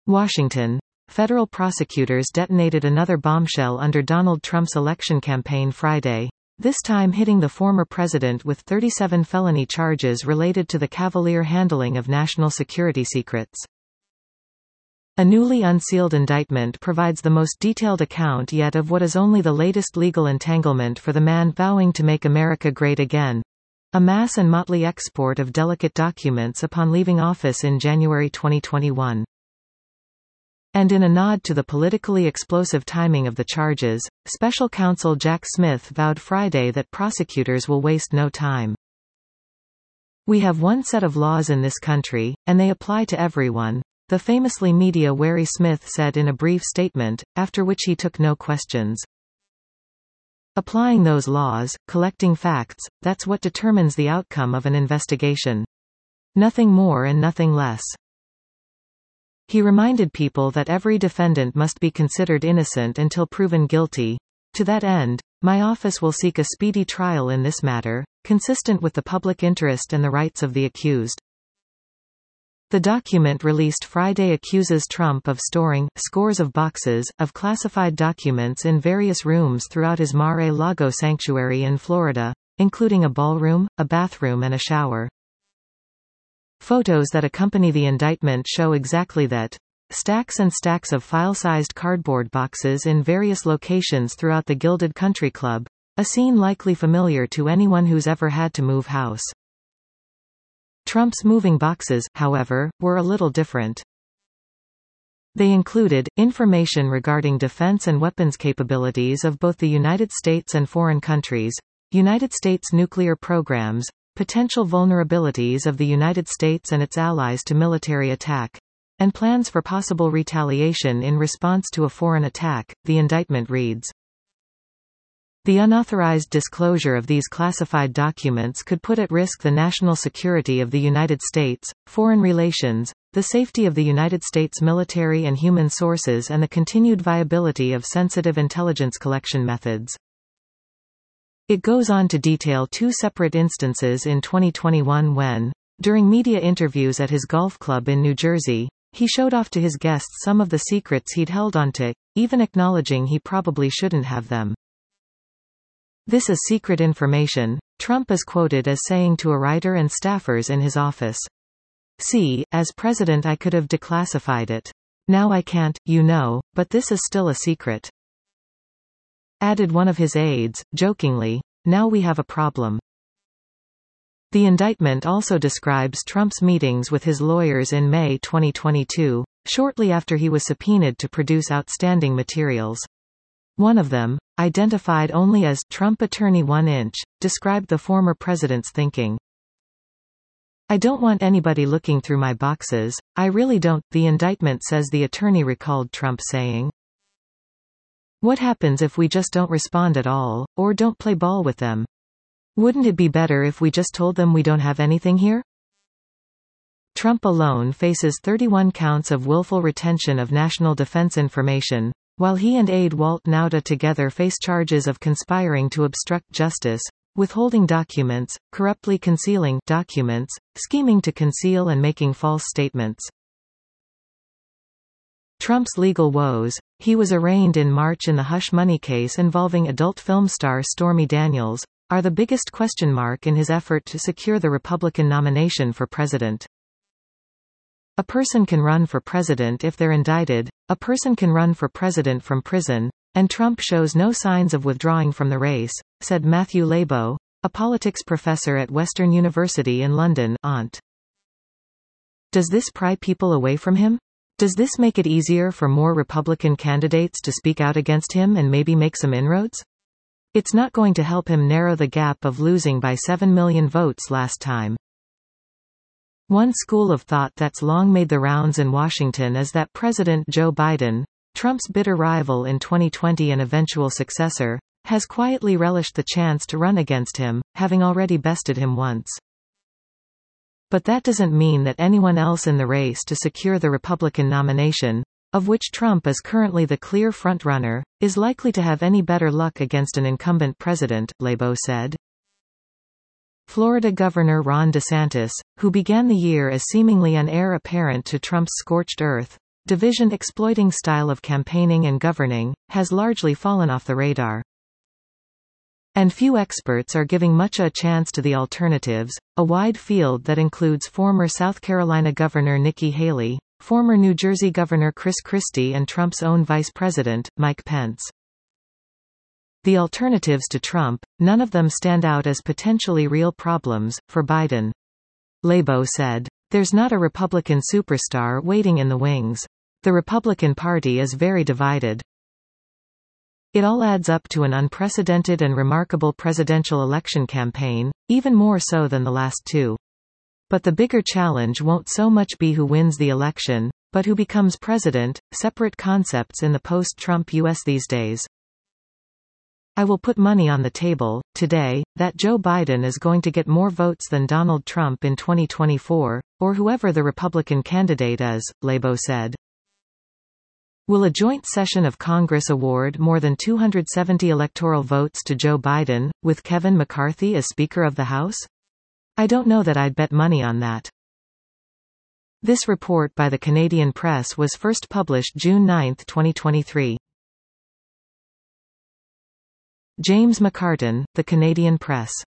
Washington. Federal prosecutors detonated another bombshell under Donald Trump's election campaign Friday, this time hitting the former president with 37 felony charges related to the cavalier handling of national security secrets. A newly unsealed indictment provides the most detailed account yet of what is only the latest legal entanglement for the man vowing to make America great again. A mass and motley export of delicate documents upon leaving office in January 2021. And in a nod to the politically explosive timing of the charges, special counsel Jack Smith vowed Friday that prosecutors will waste no time. "We have one set of laws in this country, and they apply to everyone," the famously media-wary Smith said in a brief statement, after which he took no questions. Applying those laws, collecting facts, that's what determines the outcome of an investigation. Nothing more and nothing less. He reminded people that every defendant must be considered innocent until proven guilty. To that end, my office will seek a speedy trial in this matter, consistent with the public interest and the rights of the accused. The document released Friday accuses Trump of storing scores of boxes of classified documents in various rooms throughout his Mar-a-Lago sanctuary in Florida, including a ballroom, a bathroom and a shower. Photos that accompany the indictment show exactly that. Stacks and stacks of file-sized cardboard boxes in various locations throughout the Gilded Country Club, a scene likely familiar to anyone who's ever had to move house. Trump's moving boxes, however, were a little different. They included information regarding defense and weapons capabilities of both the United States and foreign countries, United States nuclear programs, potential vulnerabilities of the United States and its allies to military attack, and plans for possible retaliation in response to a foreign attack, the indictment reads. The unauthorized disclosure of these classified documents could put at risk the national security of the United States, foreign relations, the safety of the United States military and human sources and the continued viability of sensitive intelligence collection methods. It goes on to detail two separate instances in 2021 when, during media interviews at his golf club in New Jersey, he showed off to his guests some of the secrets he'd held onto, even acknowledging he probably shouldn't have them. "This is secret information," Trump is quoted as saying to a writer and staffers in his office. "See, as president I could have declassified it. Now I can't, but this is still a secret." Added one of his aides, jokingly, "Now we have a problem." The indictment also describes Trump's meetings with his lawyers in May 2022, shortly after he was subpoenaed to produce outstanding materials. One of them, identified only as Trump Attorney 1-inch, described the former president's thinking. "I don't want anybody looking through my boxes, I really don't," the indictment says the attorney recalled Trump saying. "What happens if we just don't respond at all, or don't play ball with them? Wouldn't it be better if we just told them we don't have anything here?" Trump alone faces 31 counts of willful retention of national defense information, while he and aide Walt Nauta together face charges of conspiring to obstruct justice, withholding documents, corruptly concealing documents, scheming to conceal and making false statements. Trump's legal woes. He was arraigned in March in the hush money case involving adult film star Stormy Daniels, are the biggest question mark in his effort to secure the Republican nomination for president. A person can run for president if they're indicted, a person can run for president from prison, and Trump shows no signs of withdrawing from the race, said Matthew Labo, a politics professor at Western University in London, Ont. Does this pry people away from him? Does this make it easier for more Republican candidates to speak out against him and maybe make some inroads? It's not going to help him narrow the gap of losing by 7 million votes last time. One school of thought that's long made the rounds in Washington is that President Joe Biden, Trump's bitter rival in 2020 and eventual successor, has quietly relished the chance to run against him, having already bested him once. But that doesn't mean that anyone else in the race to secure the Republican nomination, of which Trump is currently the clear frontrunner, is likely to have any better luck against an incumbent president, Labo said. Florida Governor Ron DeSantis, who began the year as seemingly an heir apparent to Trump's scorched earth, division exploiting style of campaigning and governing, has largely fallen off the radar. And few experts are giving much a chance to the alternatives, a wide field that includes former South Carolina Governor Nikki Haley, former New Jersey Governor Chris Christie and Trump's own Vice President, Mike Pence. The alternatives to Trump, none of them stand out as potentially real problems, for Biden. Labo said. There's not a Republican superstar waiting in the wings. The Republican Party is very divided. It all adds up to an unprecedented and remarkable presidential election campaign, even more so than the last two. But the bigger challenge won't so much be who wins the election, but who becomes president, separate concepts in the post-Trump U.S. these days. I will put money on the table, today, that Joe Biden is going to get more votes than Donald Trump in 2024, or whoever the Republican candidate is, Labo said. Will a joint session of Congress award more than 270 electoral votes to Joe Biden, with Kevin McCarthy as Speaker of the House? I don't know that I'd bet money on that. This report by the Canadian Press was first published June 9, 2023. James McCartan, The Canadian Press.